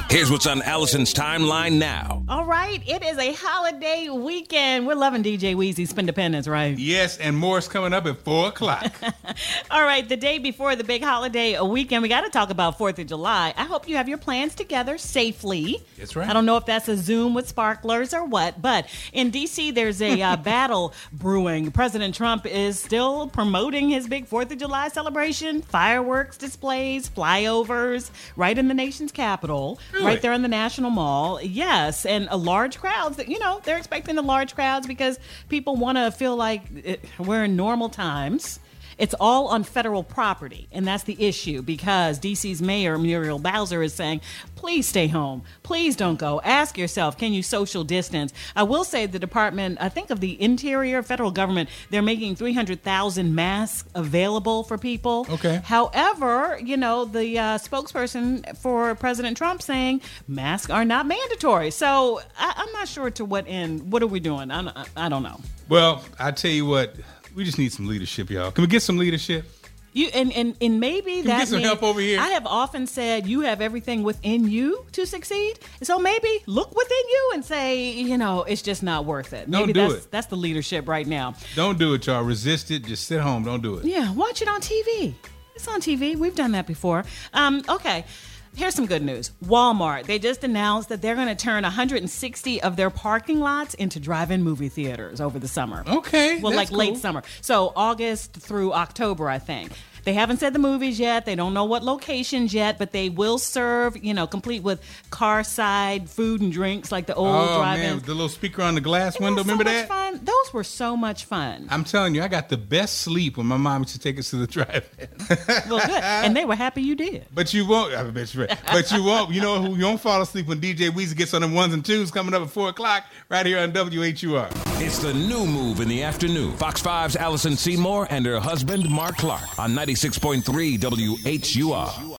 Here's what's on Allison's timeline now. All right, it is a holiday weekend. We're loving DJ Weezy's Spindependence, right? Yes, and more is coming up at 4 o'clock. All right, the day before the big holiday weekend, we got to talk about 4th of July. I hope you have your plans together safely. That's right. I don't know if that's a Zoom with sparklers or what, but in D.C., there's a battle brewing. President Trump is still promoting his big 4th of July celebration, fireworks displays, flyovers, right in the nation's capital. Really? Right there in the National Mall. Yes, and large crowds. They're expecting the large crowds because people want to feel like we're in normal times. It's all on federal property, and that's the issue because D.C.'s mayor, Muriel Bowser, is saying, please stay home. Please don't go. Ask yourself, can you social distance? I will say the Department, I think of the Interior, federal government, they're making 300,000 masks available for people. Okay. However, the spokesperson for President Trump saying masks are not mandatory. So I'm not sure to what end. What are we doing? I don't know. Well, I tell you what. We just need some leadership, y'all. Can we get some leadership? And maybe Can that we get some help over here? I have often said you have everything within you to succeed. So maybe look within you and say, it's just not worth it. Maybe that's the leadership right now. Don't do it, y'all. Resist it. Just sit home. Don't do it. Yeah, watch it on TV. It's on TV. We've done that before. Okay. Here's some good news. Walmart, they just announced that they're going to turn 160 of their parking lots into drive-in movie theaters over the summer. Okay. Well, that's late cool. summer. So August through October, I think. They haven't said the movies yet. They don't know what locations yet, but they will serve, complete with car side food and drinks like the old drive-in. Oh, man, the little speaker on the glass window. Remember that? Fun. Those were so much fun. I'm telling you, I got the best sleep when my mom used to take us to the drive-in. Well, good. And they were happy you did. But you won't. I bet you're right. But you won't. You know who you won't fall asleep when DJ Weezy gets on them ones and twos coming up at 4 o'clock right here on WHUR. It's the new move in the afternoon. Fox 5's Allison Seymour and her husband, Mark Clark, on 96.3 WHUR.